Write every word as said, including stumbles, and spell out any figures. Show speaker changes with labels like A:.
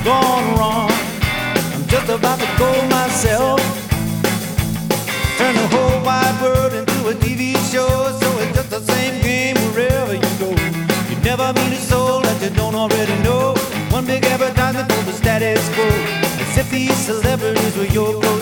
A: gone wrong. I'm just about to go myself. Turn the whole wide world into a T V show. So it's just the same game wherever you go. You never meet a soul that you don't already know. One big advertisement for the status quo. As if these celebrities were your clothes.